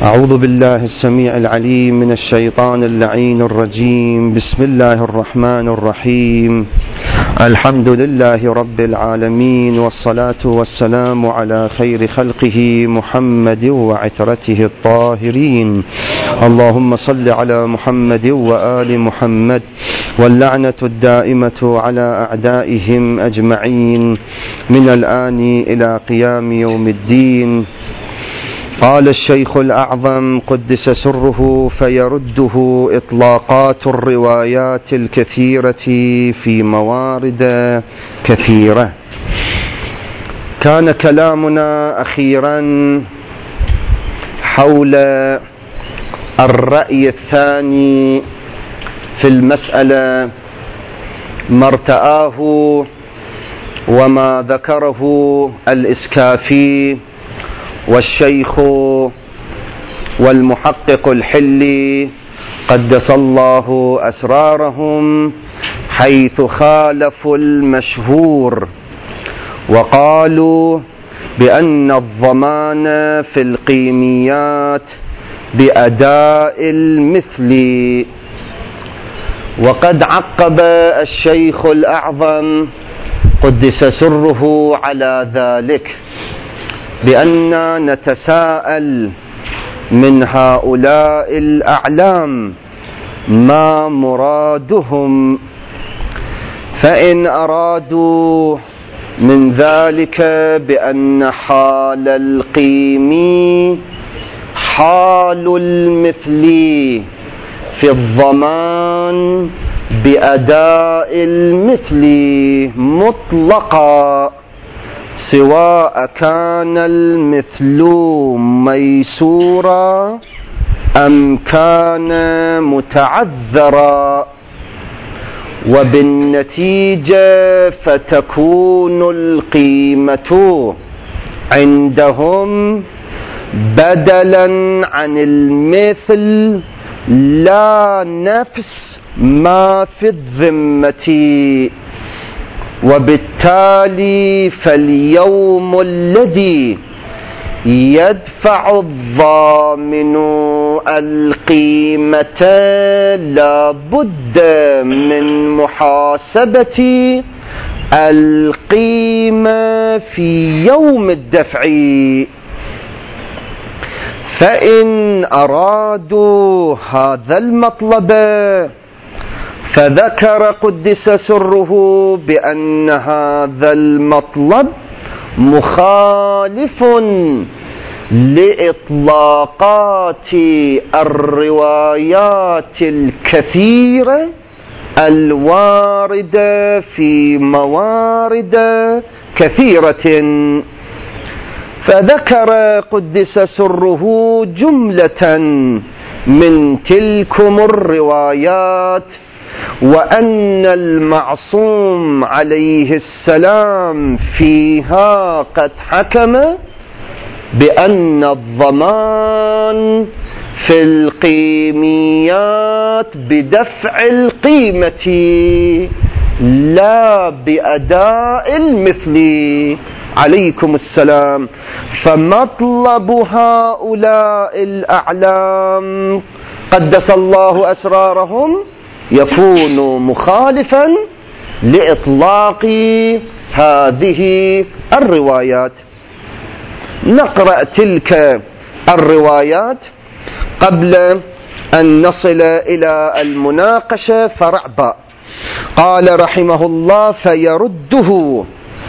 أعوذ بالله السميع العليم من الشيطان اللعين الرجيم. بسم الله الرحمن الرحيم. الحمد لله رب العالمين، والصلاة والسلام على خير خلقه محمد وعترته الطاهرين. اللهم صل على محمد وآل محمد، واللعنة الدائمة على أعدائهم أجمعين من الآن إلى قيام يوم الدين. قال الشيخ الأعظم قدس سره فيرده إطلاقات الروايات الكثيرة في موارد كثيرة. كان كلامنا أخيرا حول الرأي الثاني في المسألة، ما ارتآه وما ذكره الإسكافي والشيخ والمحقق الحلي قدس الله أسرارهم، حيث خالفوا المشهور وقالوا بأن الضمان في القيميات بأداء المثل. وقد عقب الشيخ الأعظم قدس سره على ذلك بأننا نتساءل من هؤلاء الأعلام ما مرادهم، فإن أرادوا من ذلك بأن حال القيمي حال المثل في الضمان بأداء المثل مطلقا، سواء كان المثل ميسورا أم كان متعذرا، وبالنتيجة فتكون القيمة عندهم بدلا عن المثل لا نفس ما في الذمة. وبالتالي فاليوم الذي يدفع الضامن القيمة لا بد من محاسبة القيمة في يوم الدفع. فإن أرادوا هذا المطلب فذكر قدس سره بأن هذا المطلب مخالف لإطلاقات الروايات الكثيرة الواردة في موارد كثيرة. فذكر قدس سره جملة من تلكم الروايات، وأن المعصوم عليه السلام فيها قد حكم بأن الضمان في القيميات بدفع القيمة لا بأداء المثل عليكم السلام. فمطلب هؤلاء الأعلام قدس الله أسرارهم يكون مخالفا لإطلاق هذه الروايات. نقرأ تلك الروايات قبل أن نصل إلى المناقشة فرع باء. قال رحمه الله: فيرده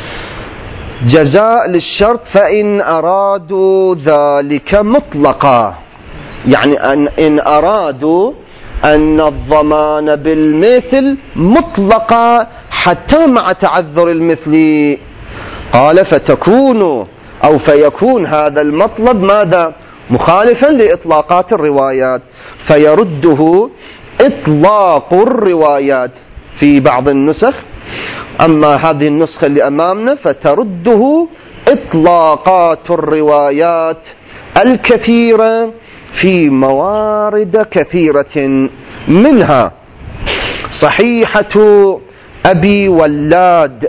جزاء للشرط فإن أرادوا ذلك مطلقا، يعني إن أرادوا أن الضمان بالمثل مطلقا حتى مع تعذر المثل. قال فيكون هذا المطلب ماذا؟ مخالفا لإطلاقات الروايات، فيرده إطلاق الروايات في بعض النسخ. أما هذه النسخة اللي أمامنا فترده إطلاقات الروايات الكثيرة في موارد كثيرة، منها صحيحة أبي ولاد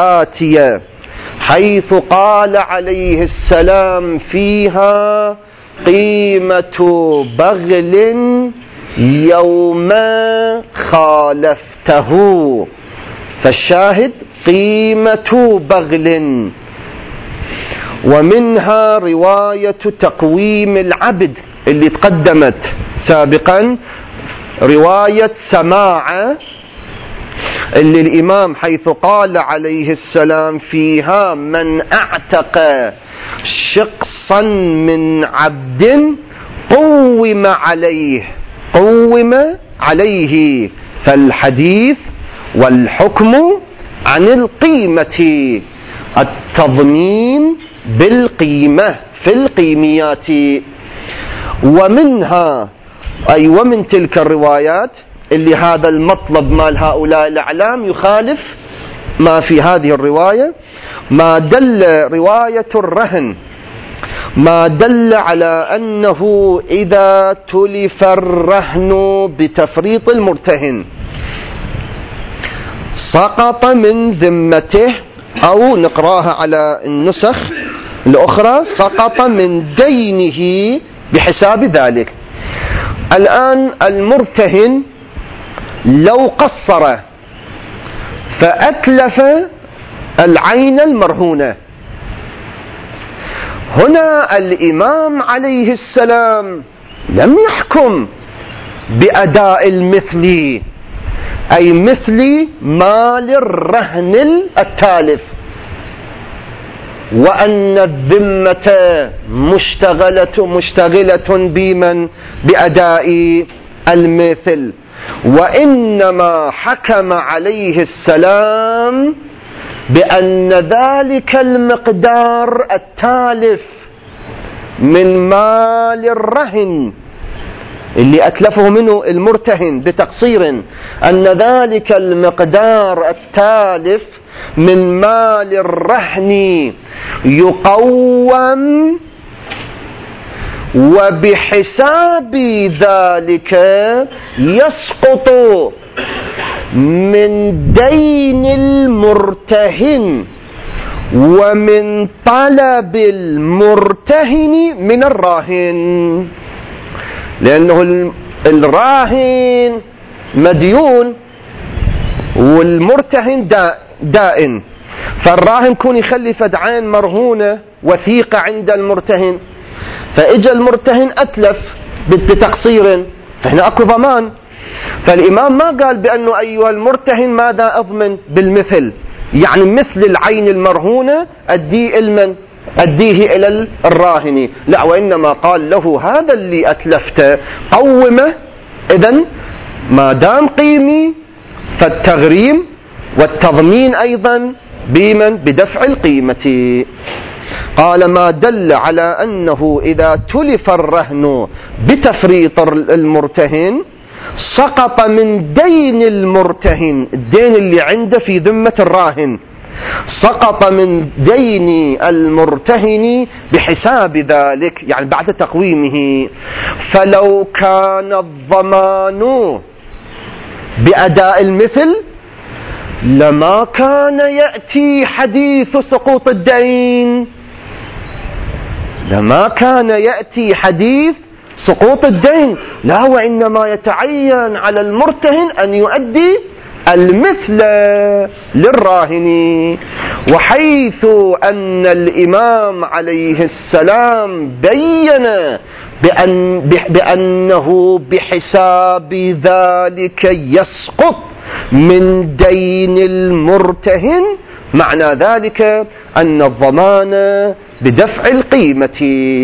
الآتية حيث قال عليه السلام فيها قيمة بغل يوم خالفته. فالشاهد قيمة بغل. ومنها رواية تقويم العبد اللي تقدمت سابقا، رواية سماعة اللي الإمام حيث قال عليه السلام فيها: من اعتق شقصا من عبد قوم عليه. فالحديث والحكم عن القيمة، التضمين بالقيمة في القيميات. ومنها أي ومن تلك الروايات اللي هذا المطلب مال هؤلاء الأعلام يخالف ما في هذه الرواية، ما دل رواية الرهن، ما دل على أنه إذا تلف الرهن بتفريط المرتهن سقط من ذمته، أو نقراها على النسخ الأخرى: سقط من دينه بحساب ذلك. الآن المرتهن لو قصر فأتلف العين المرهونة، هنا الإمام عليه السلام لم يحكم بأداء المثل، أي مثل مال الرهن التالف، وأن الذمة مشتغلة بمن؟ بأداء المثل. وإنما حكم عليه السلام بأن ذلك المقدار التالف من مال الرهن اللي أتلفه منه المرتهن بتقصير، أن ذلك المقدار التالف من مال الرهن يقوم، وبحساب ذلك يسقط من دين المرتهن ومن طلب المرتهن من الراهن، لأنه الراهن مديون والمرتهن دائن. فالراهن كون يخلي فدعين مرهونة وثيقة عند المرتهن، فإجا المرتهن أتلف بتقصير، فهنا أكو ضمان. فالإمام ما قال بأنه أيها المرتهن ماذا أضمن بالمثل، يعني مثل العين المرهونة أديه إلى الراهن، لا، وإنما قال له هذا اللي أتلفته قومه، إذن ما دام قيمي فالتغريم والتضمين أيضا بدفع القيمة. قال: ما دل على أنه إذا تلف الرهن بتفريط المرتهن سقط من دين المرتهن، الدين اللي عنده في ذمة الراهن، سقط من دين المرتهن بحساب ذلك، يعني بعد تقويمه. فلو كان الضمان بأداء المثل لما كان يأتي حديث سقوط الدين، لما كان يأتي حديث سقوط الدين، لا، وإنما يتعين على المرتهن أن يؤدي المثل للراهن. وحيث أن الإمام عليه السلام بين بأنه بحساب ذلك يسقط من دين المرتهن، معنى ذلك أن الضمان بدفع القيمة.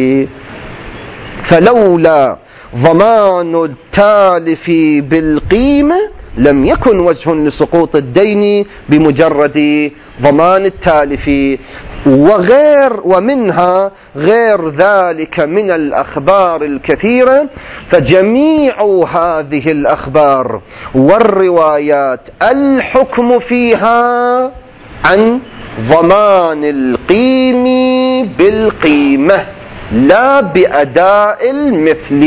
فلولا ضمان التالف بالقيمة لم يكن وجه لسقوط الدين بمجرد ضمان التالف. ومنها غير ذلك من الأخبار الكثيرة، فجميع هذه الأخبار والروايات الحكم فيها عن ضمان القيم بالقيمة لا بأداء المثل.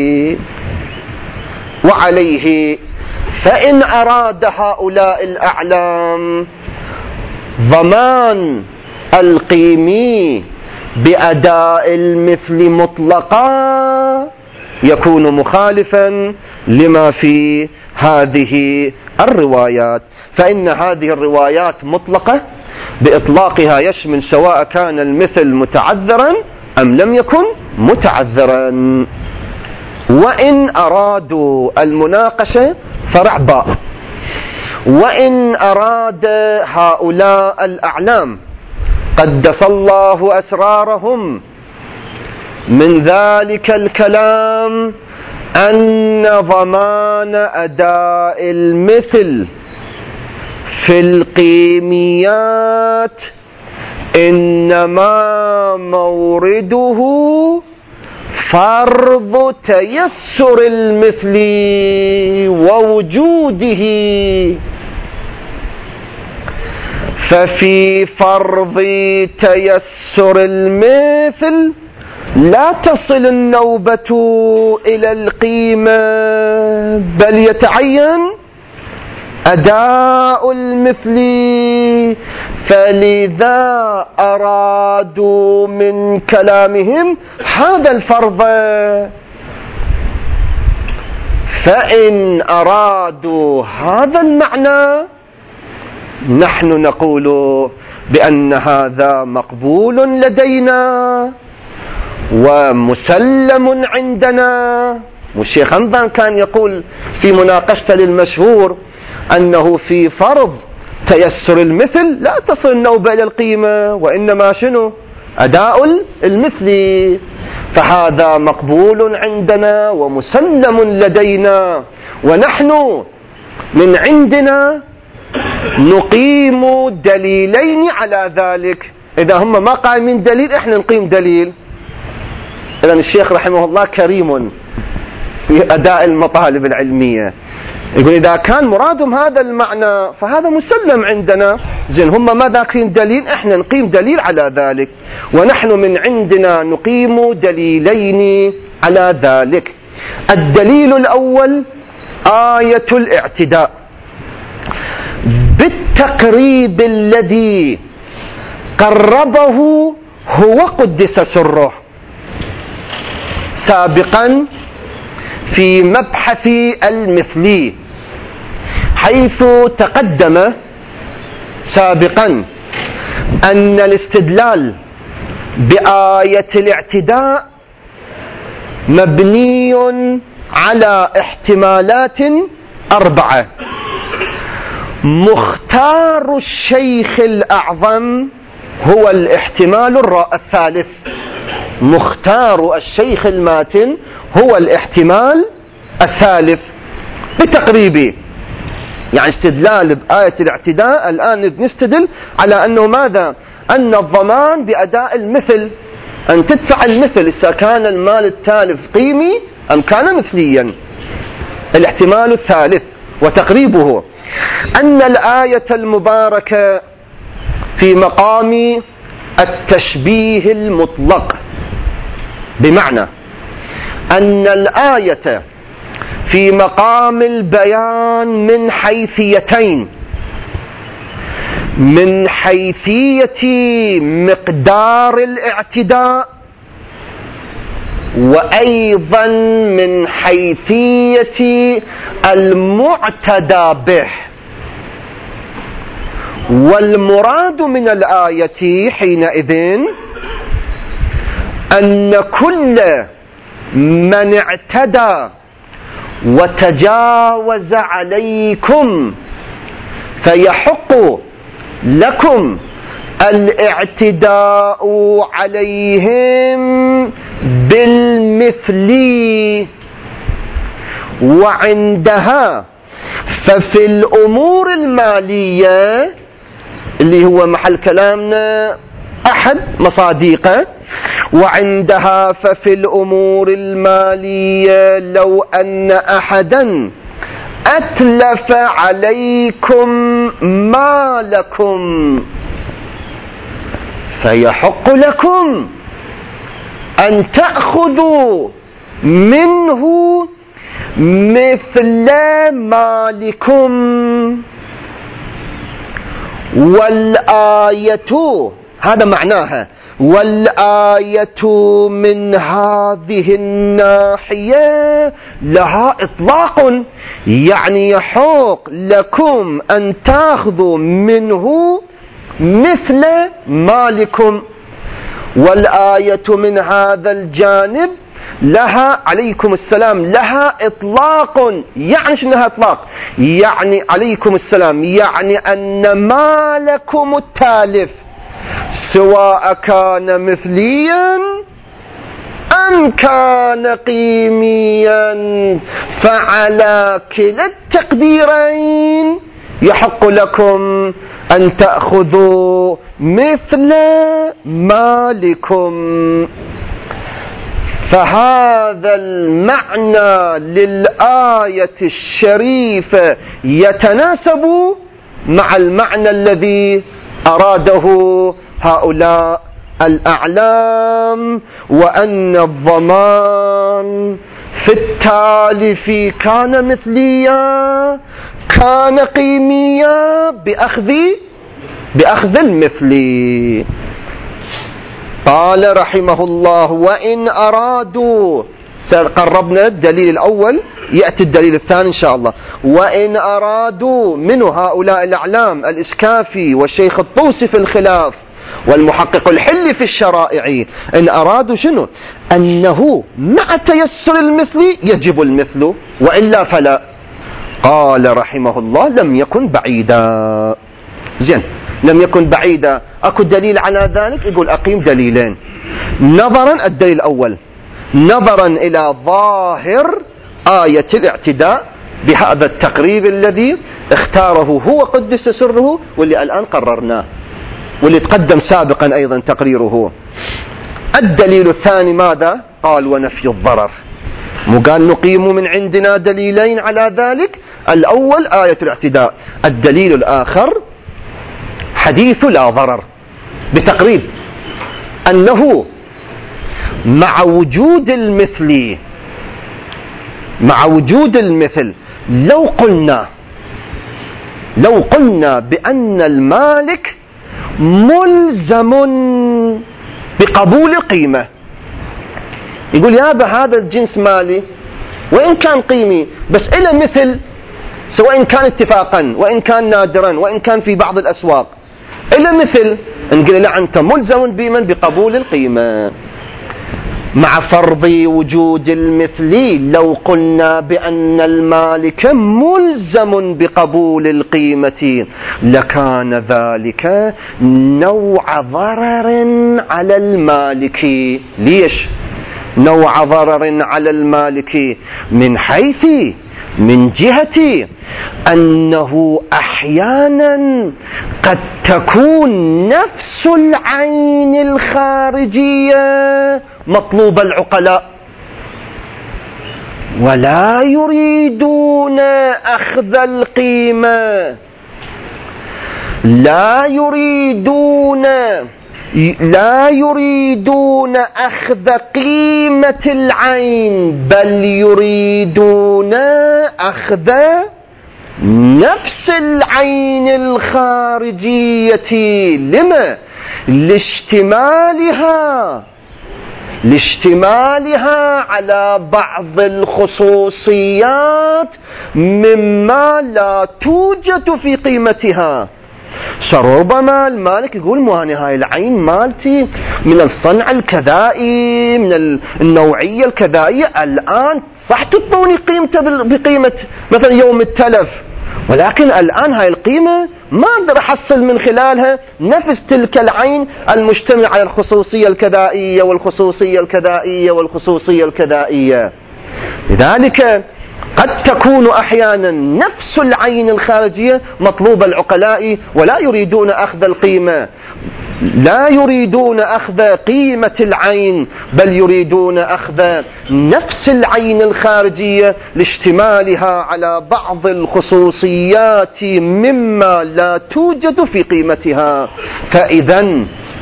وعليه فإن أراد هؤلاء الأعلام ضمان القيمي بأداء المثل مطلقا يكون مخالفا لما في هذه الروايات. فإن هذه الروايات مطلقة، بإطلاقها يشمل سواء كان المثل متعذرا أم لم يكن متعذرا. وإن أرادوا المناقشة فرع باء، وإن أراد هؤلاء الأعلام قدس الله أسرارهم من ذلك الكلام أن ضمان أداء المثل في القيميات إنما مورده فرض تيسر المثل ووجوده، ففي فرض تيسر المثل لا تصل النوبة إلى القيمة، بل يتعين أداء المثل. فلذا أرادوا من كلامهم هذا الفرض. فإن أرادوا هذا المعنى نحن نقول بأن هذا مقبول لدينا ومسلم عندنا. والشيخ حمدان كان يقول في مناقشته للمشهور أنه في فرض تيسر المثل لا تصل النوبة إلى القيمة، وإنما شنو؟ أداء المثل. فهذا مقبول عندنا ومسلم لدينا، ونحن من عندنا نقيم دليلين على ذلك. إذا هم ما قائمين دليل احنا نقيم دليل. إذن الشيخ رحمه الله كريم في أداء المطالب العلمية، يقول إذا كان مرادهم هذا المعنى فهذا مسلم عندنا. زين هم ما ذاكرين دليل، احنا نقيم دليل على ذلك، ونحن من عندنا نقيم دليلين على ذلك. الدليل الأول آية الاعتداء بالتقريب الذي قربه هو قدس سره سابقا في مبحث المثلي، حيث تقدم سابقا أن الاستدلال بآية الاعتداء مبني على احتمالات 4. مختار الشيخ الأعظم هو الاحتمال الثالث. مختار الشيخ الماتن هو الاحتمال الثالث بتقريبه. يعني استدلال بآية الاعتداء الآن نستدل على أنه ماذا؟ أن الضمان بأداء المثل، أن تدفع المثل إذا كان المال التالف قيمي أم كان مثليا. الاحتمال الثالث وتقريبه أن الآية المباركة في مقام التشبيه المطلق، بمعنى أن الآية في مقام البيان من حيثيتين: من حيثية مقدار الاعتداء، وأيضا من حيثية المعتدى به. والمراد من الآية حينئذ أن كل من اعتدى وتجاوز عليكم فيحق لكم الاعتداء عليهم بالمثل. وعندها ففي الأمور المالية اللي هو محل كلامنا أحد مصادقه، وعندها ففي الأمور المالية لو أن أحدا أتلف عليكم مالكم فيحق لكم أن تأخذوا منه مثل مالكم. والآية هذا معناها. والآية من هذه الناحية لها إطلاق، يعني يحق لكم أن تأخذوا منه مثل مالكم. والآية من هذا الجانب لها عليكم السلام لها إطلاق. يعني شنو لها إطلاق؟ يعني عليكم السلام يعني أن مالكم التالف سواء كان مثليا أم كان قيميا، فعلى كلا التقديرين يحق لكم أن تأخذوا مثل مالكم. فهذا المعنى للآية الشريفة يتناسب مع المعنى الذي أراده هؤلاء الأعلام، وأن الضمان في التالف كان مثليا كان قيميا بأخذ المثلي. قال رحمه الله: وإن أرادوا، قربنا الدليل الأول، يأتي الدليل الثاني إن شاء الله. وإن أرادوا منه هؤلاء الأعلام الإسكافي والشيخ الطوسي في الخلاف والمحقق الحلي في الشرائع، إن أرادوا شنو؟ أنه مع تيسر المثل يجب المثل وإلا فلا. قال رحمه الله: لم يكن بعيدا. زين، لم يكن بعيدا، أكو دليل على ذلك؟ يقول أقيم دليلين. نظرا الدليل الأول نظرا إلى ظاهر آية الاعتداء بهذا التقريب الذي اختاره هو قدس سره، واللي الآن قررناه، واللي تقدم سابقا أيضا تقريره. الدليل الثاني ماذا؟ قال: ونفي الضرر. مو قال نقيم من عندنا دليلين على ذلك؟ الأول آية الاعتداء، الدليل الآخر حديث لا ضرر، بتقريب أنه مع وجود المثل لو قلنا بأن المالك ملزم بقبول القيمة، يقول يا هذا الجنس مالي وإن كان قيمي بس إلى مثل، سواء كان اتفاقا وإن كان نادرا وإن كان في بعض الأسواق إلى مثل، نقول لا أنت ملزم بقبول القيمة. مع فرض وجود المثل لو قلنا بأن المالك ملزم بقبول القيمة لكان ذلك نوع ضرر على المالك. ليش نوع ضرر على المالك؟ من جهة أنه أحيانا قد تكون نفس العين الخارجية مطلوب العقلاء ولا يريدون أخذ القيمة، لا يريدون أخذ قيمة العين، بل يريدون أخذ نفس العين الخارجية. لما؟ لاشتمالها على بعض الخصوصيات مما لا توجد في قيمتها. فربما المالك يقول مو هاي العين مالتي من الصنع الكذائي، من النوعية الكذائية، الآن صح تعطوني قيمته بقيمة مثلا يوم التلف، ولكن الآن هاي القيمة ما أقدر أحصل من خلالها نفس تلك العين المجتمع على الخصوصية الكذائية والخصوصية الكذائية والخصوصية الكذائية. لذلك قد تكون أحيانا نفس العين الخارجية مطلوب العقلاء ولا يريدون أخذ القيمة، لا يريدون أخذ قيمة العين، بل يريدون أخذ نفس العين الخارجية لاشتمالها على بعض الخصوصيات مما لا توجد في قيمتها. فإذا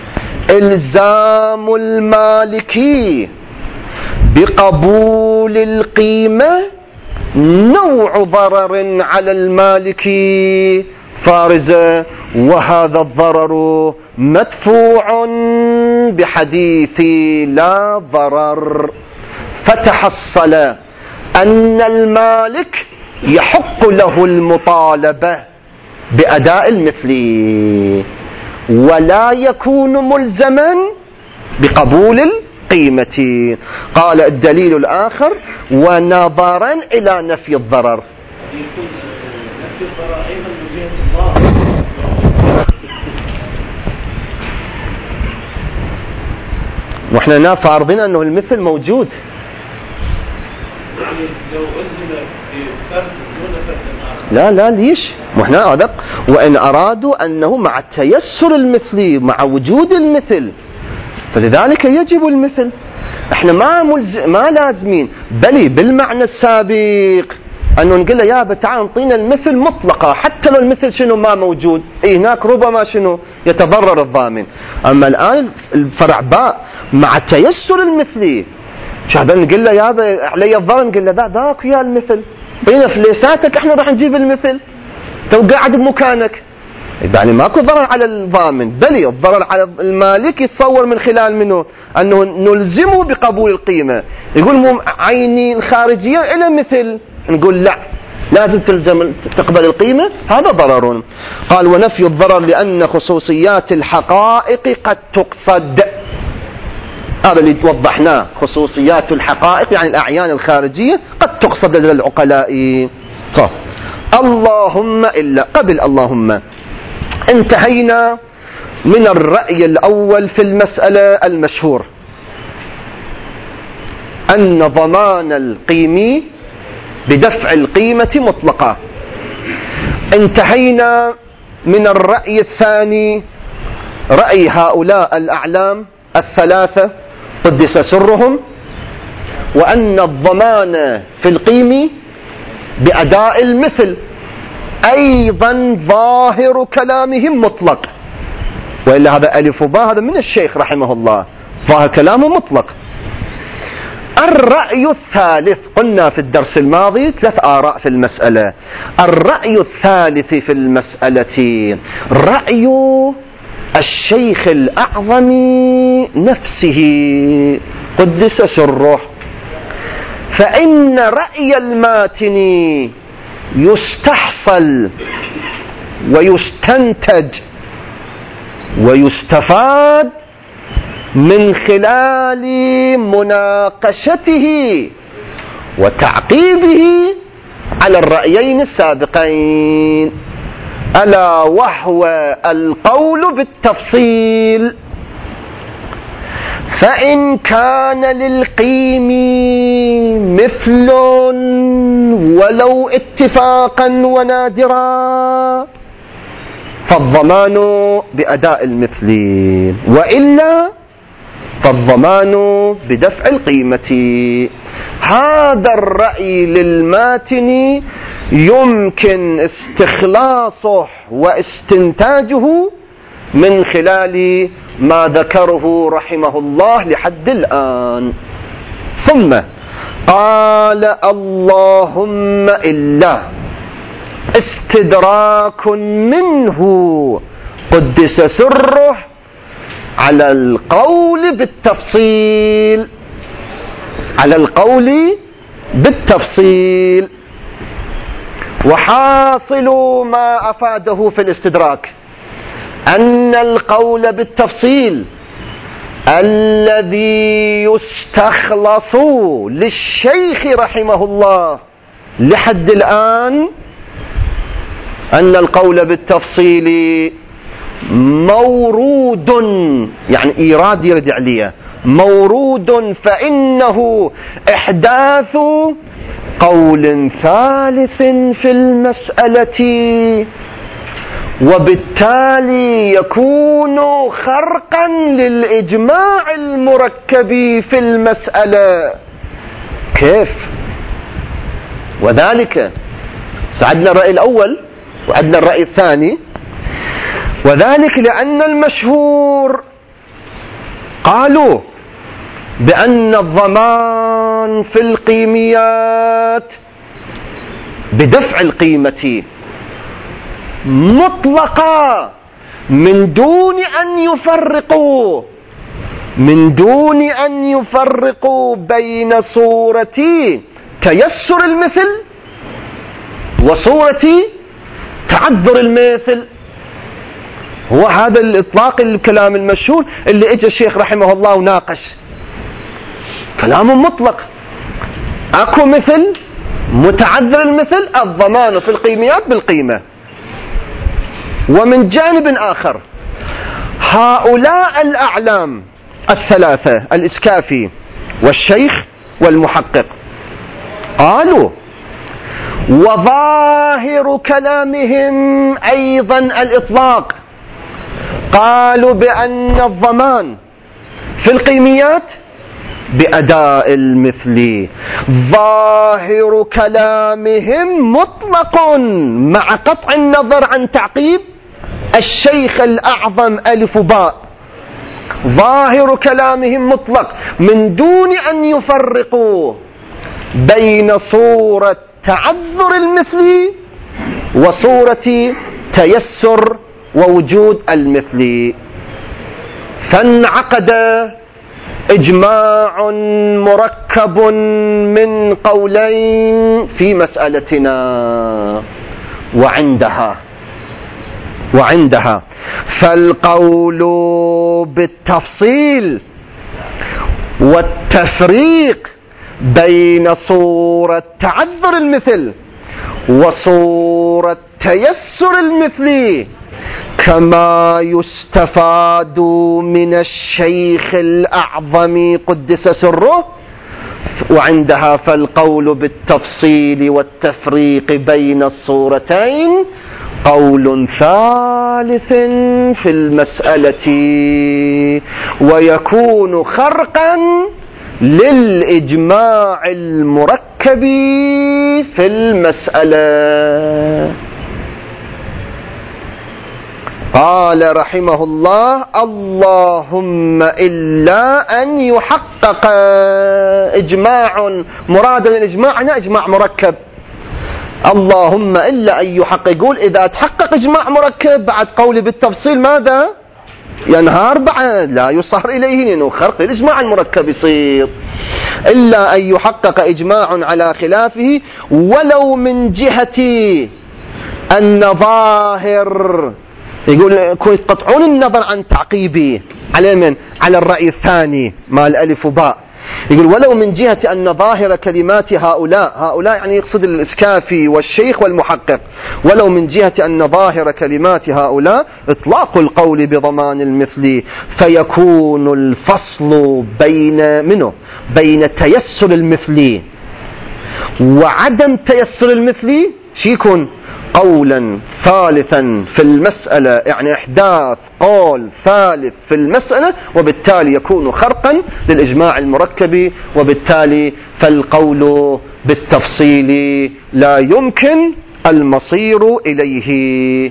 إلزام المالكي بقبول القيمة نوع ضرر على المالك، فارزة، وهذا الضرر مدفوع بحديث لا ضرر، فتحصل أن المالك يحق له المطالبة بأداء المثل ولا يكون ملزما بقبول القيمة. قال الدليل الآخر: ونظرا إلى نفي الضرر. واحنا هنا فارضين انه المثل موجود. لا ليش؟ واحنا ادق، وان ارادوا انه مع التيسر المثلي مع وجود المثل فلذلك يجب المثل. احنا ما لازمين، بل بالمعنى السابق انه نقول له يا تعال انطينا المثل مطلقه حتى لو المثل شنو ما موجود، هناك ربما شنو يتضرر الضامن. اما الان الفرع باء مع التيسر المثلي، شهدا نقول له يا علي الضرر، نقول له ذاك يا المثل بين فليساتك احنا راح نجيب المثل، تو قاعد بمكانك. يعني ماكو ضرر على الضامن، بل الضرر على المالك يتصور من خلال منه انه نلزمه بقبول القيمه. يقول مو عيني الخارجيه الى مثل، نقول لا لازم تلزم تقبل القيمه، هذا ضرر. قال: ونفي الضرر لان خصوصيات الحقائق قد تقصد. هذا اللي وضحناه، خصوصيات الحقائق يعني الأعيان الخارجية قد تقصد لدى العقلاء. طب اللهم إلا قبل اللهم انتهينا من الرأي الأول في المسألة المشهور أن ضمان القيمة بدفع القيمة مطلقة. انتهينا من الرأي الثاني، رأي هؤلاء الأعلام الثلاثة قدس سرهم، وأن الضمان في القيمة بأداء المثل أيضا ظاهر كلامهم مطلق، وإلا هذا ألف وباء، هذا من الشيخ رحمه الله، ظاهر كلامه مطلق. الرأي الثالث، قلنا في الدرس الماضي 3 آراء في المسألة. الرأي الثالث في المسألة رأي الشيخ الأعظم نفسه قدس سره، فإن رأي الماتن يستحصل ويستنتج ويستفاد من خلال مناقشته وتعقيبه على الرأيين السابقين، ألا وهو القول بالتفصيل. فإن كان للقيم مثل ولو اتفاقا ونادرا فالضمان بأداء المثل، وإلا فالضمان بدفع القيمة. هذا الرأي للماتن يمكن استخلاصه واستنتاجه من خلال ما ذكره رحمه الله لحد الآن. ثم قال اللهم إلا استدراك منه قدس سره على القول بالتفصيل، على القول بالتفصيل. وحاصل ما أفاده في الاستدراك أن القول بالتفصيل الذي يستخلص للشيخ رحمه الله لحد الآن أن القول بالتفصيل مورود، يعني إيراد يرد عليه مورود، فإنه إحداث قول ثالث في المسألة، وبالتالي يكون خرقا للإجماع المركب في المسألة. كيف؟ وذلك سعدنا الرأي الأول وعدنا الرأي الثاني، وذلك لأن المشهور قالوا بأن الضمان في القيميات بدفع القيمة، مطلقة من دون أن يفرقوا بين صورة تيسر المثل وصورة تعذر المثل. هو هذا الإطلاق الكلام المشهور اللي اجى الشيخ رحمه الله وناقش. كلام مطلق، اكو مثل متعذر المثل الضمان في القيميات بالقيمة. ومن جانب آخر هؤلاء الأعلام الثلاثة الإسكافي والشيخ والمحقق قالوا وظاهر كلامهم أيضا الإطلاق، قالوا بأن الضمان في القيميات بأداء المثل. ظاهر كلامهم مطلق مع قطع النظر عن تعقيب الشيخ الأعظم ألف باء. ظاهر كلامهم مطلق من دون أن يفرقوا بين صورة تعذر المثل وصورة تيسر ووجود المثل. فانعقد إجماع مركب من قولين في مسألتنا. وعندها فالقول بالتفصيل والتفريق بين صورة تعذر المثل وصورة تيسر المثل كما يستفاد من الشيخ الأعظم قدس سره. وعندها فالقول بالتفصيل والتفريق بين الصورتين قول ثالث في المسألة ويكون خرقا للإجماع المركب في المسألة. قال رحمه الله اللهم إلا أن يحقق إجماع مراد الإجماع هنا إجماع مركب. اللهم إلا أن يحقق، يقول إذا تحقق إجماع مركب بعد قولي بالتفصيل ماذا ينهار بعد لا يصهر إليه لأنه خرق الإجماع المركب يصير. إلا أن يحقق إجماع على خلافه ولو من جهة أن ظاهر، يقول يقطعون النظر عن تعقيبه على من؟ على الرأي الثاني مع الألف وباء. يقول ولو من جهة أن ظاهر كلمات هؤلاء يعني يقصد الإسكافي والشيخ والمحقق، ولو من جهة أن ظاهر كلمات هؤلاء إطلاق القول بضمان المثل فيكون الفصل بين تيسر المثل وعدم تيسر المثل شيكون قولا ثالثا في المسألة، يعني إحداث قول ثالث في المسألة، وبالتالي يكون خرقا للإجماع المركب، وبالتالي فالقول بالتفصيل لا يمكن المصير إليه.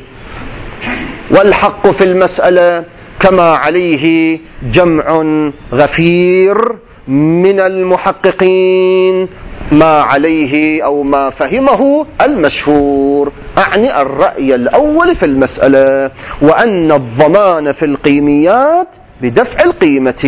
والحق في المسألة كما عليه جمع غفير من المحققين ما عليه أو ما فهمه المشهور، أعني الرأي الأول في المسألة، وأن الضمان في القيميات بدفع القيمة.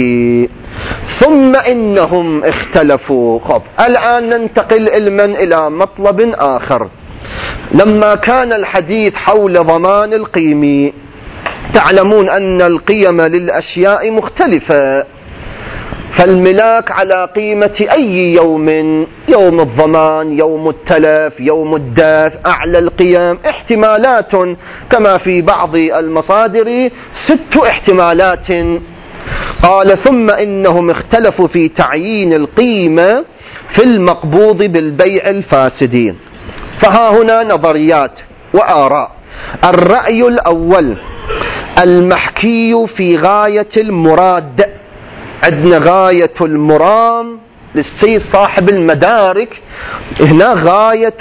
ثم إنهم اختلفوا. الآن ننتقل إلى مطلب آخر. لما كان الحديث حول ضمان القيم، تعلمون أن القيم للأشياء مختلفة، فالملاك على قيمة أي يوم، يوم الضمان، يوم التلف، يوم الداف، أعلى القيم احتمالات كما في بعض المصادر 6 احتمالات. قال ثم إنهم اختلفوا في تعيين القيمة في المقبوض بالبيع الفاسد. فها هنا نظريات وآراء. الرأي الأول المحكي في غاية المراد، عندنا غاية المرام للسيد صاحب المدارك، هنا غاية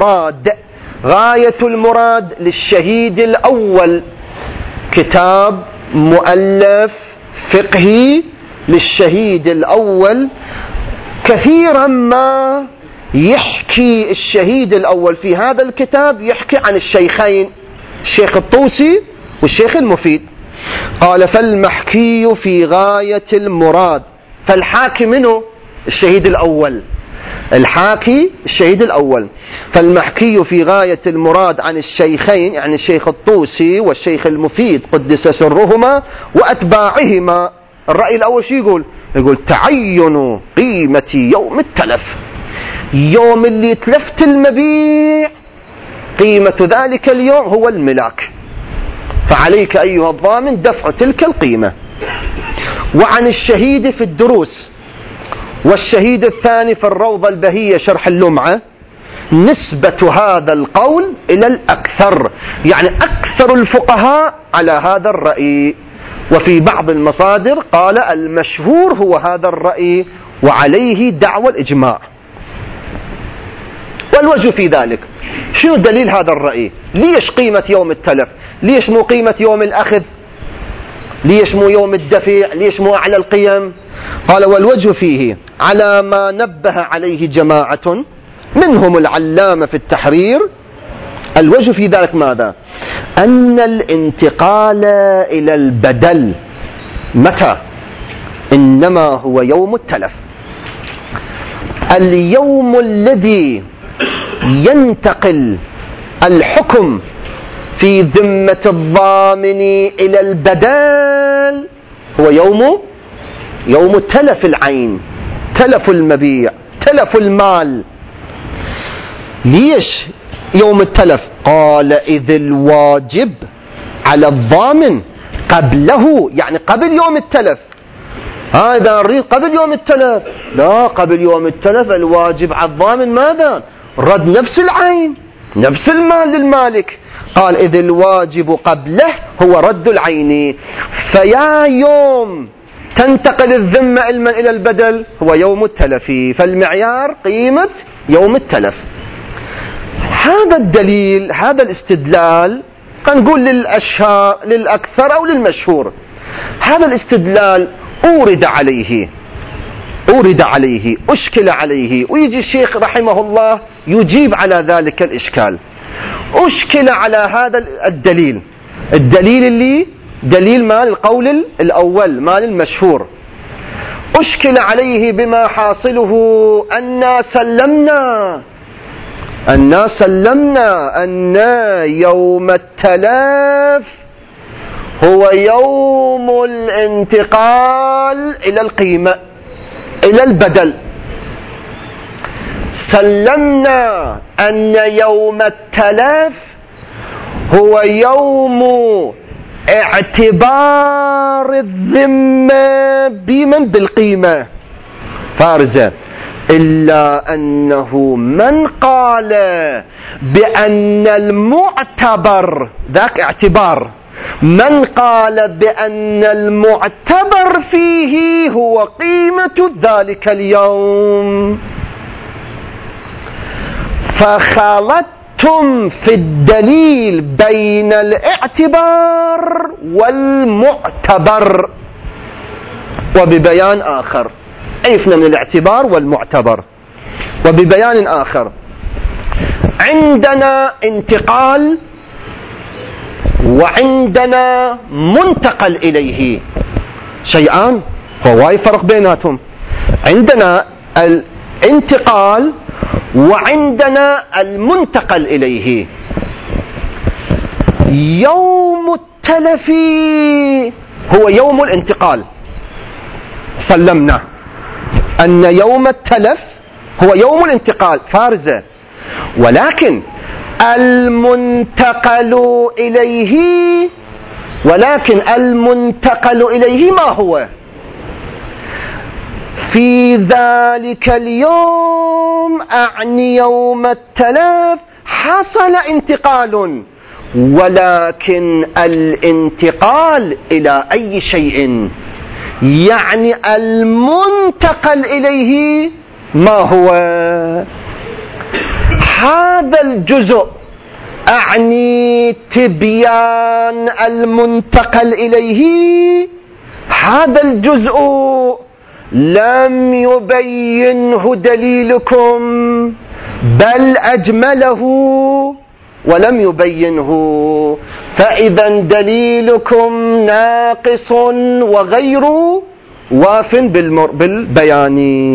المراد للشهيد الأول، كتاب مؤلف فقهي للشهيد الأول. كثيرا ما يحكي الشهيد الأول في هذا الكتاب يحكي عن الشيخين الشيخ الطوسي والشيخ المفيد. قال فالمحكي في غاية المراد. فالحاكي منه الشهيد الأول، الحاكي الشهيد الأول. فالمحكي في غاية المراد عن الشيخين، يعني الشيخ الطوسي والشيخ المفيد قدس سرهما وأتباعهما. الرأي الأول شو يقول؟ يقول تعين قيمة يوم التلف، يوم اللي تلفت المبيع قيمة ذلك اليوم هو الملاك، فعليك أيها الضامن دفع تلك القيمة. وعن الشهيد في الدروس والشهيد الثاني في الروضة البهية شرح اللمعة نسبة هذا القول إلى الأكثر، يعني أكثر الفقهاء على هذا الرأي. وفي بعض المصادر قال المشهور هو هذا الرأي وعليه دعوى الإجماع. والوجه في ذلك شنو دليل هذا الرأي؟ ليش قيمة يوم التلف؟ ليش مو قيمة يوم الأخذ؟ ليش مو يوم الدفع؟ ليش مو أعلى القيم؟ قال والوجه فيه على ما نبه عليه جماعة منهم العلامة في التحرير. الوجه في ذلك ماذا؟ أن الانتقال إلى البدل متى؟ إنما هو يوم التلف، اليوم الذي ينتقل الحكم في ذمة الضامن إلى البدل هو يوم تلف العين، تلف المبيع، تلف المال. ليش يوم التلف؟ قال إذ الواجب على الضامن قبله، يعني قبل يوم التلف. هذا نريد قبل يوم التلف، لا، قبل يوم التلف الواجب على الضامن ماذا؟ رد نفس العين، نفس المال للمالك. قال إذ الواجب قبله هو رد العين، فيا يوم تنتقل الذمة علما إلى البدل هو يوم التلف، فالمعيار قيمة يوم التلف. هذا الدليل، هذا الاستدلال، نقول للأشهر للأكثر أو للمشهور، هذا الاستدلال أورد عليه أشكل عليه، ويجي الشيخ رحمه الله يجيب على ذلك الإشكال. أشكل على هذا الدليل اللي دليل مال القول الأول، مال المشهور، أشكل عليه بما حاصله أننا سلمنا أن يوم التلف هو يوم الانتقال إلى القيمة، إلى البدل. سلمنا أن يوم التلف هو يوم اعتبار الذمة بالقيمة فارزة، إلا أنه من قال بأن المعتبر ذاك اعتبار، من قال بأن المعتبر فيه هو قيمة ذلك اليوم، فخلطتم في الدليل بين الاعتبار والمعتبر. وببيان آخر عرفنا من الاعتبار والمعتبر. وببيان آخر عندنا انتقال وعندنا منتقل إليه، شيئان فواي فرق بيناتهم. عندنا الانتقال وعندنا المنتقل إليه. يوم التلف هو يوم الانتقال، سلمنا أن يوم التلف هو يوم الانتقال فارزة، ولكن المنتقل إليه ما هو؟ في ذلك اليوم أعني يوم التلف حصل انتقال، ولكن الانتقال إلى أي شيء؟ يعني المنتقل إليه ما هو؟ هذا الجزء أعني تبيان المنتقل إليه، هذا الجزء لم يبينه دليلكم بل أجمله ولم يبينه، فإذا دليلكم ناقص وغير واف بالبيان.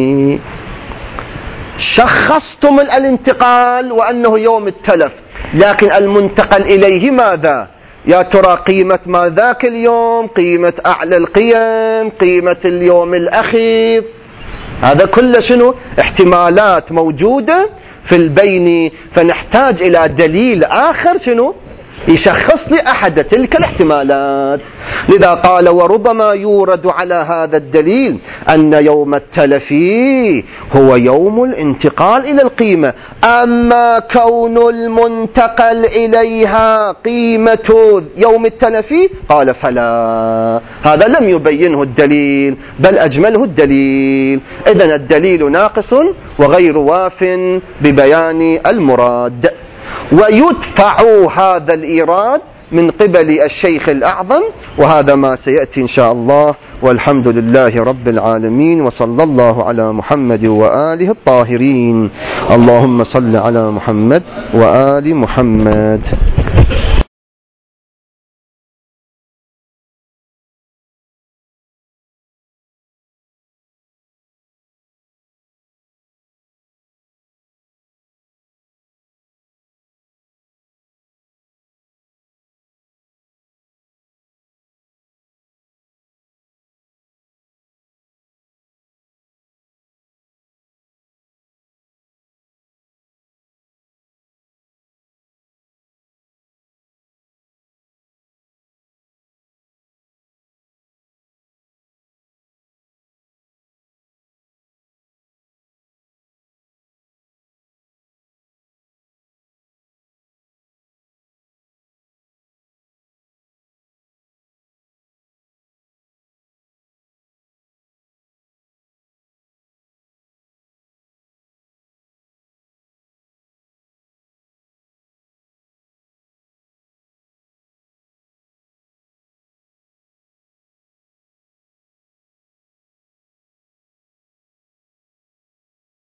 شخصتم الانتقال وأنه يوم التلف، لكن المنتقل إليه ماذا؟ يا ترى قيمة ما ذاك اليوم، قيمة أعلى القيم، قيمة اليوم الأخير، هذا كله شنو؟ احتمالات موجودة في البين، فنحتاج إلى دليل آخر شنو؟ يشخص لي أحد تلك الاحتمالات. لذا قال وربما يورد على هذا الدليل أن يوم التلف هو يوم الانتقال إلى القيمة، أما كون المنتقل إليها قيمة يوم التلف قال فلا، هذا لم يبينه الدليل بل أجمله الدليل. إذن الدليل ناقص وغير واف ببيان المراد. ويدفع هذا الإيراد من قبل الشيخ الأعظم، وهذا ما سيأتي إن شاء الله، والحمد لله رب العالمين، وصلى الله على محمد وآله الطاهرين. اللهم صل على محمد وآل محمد.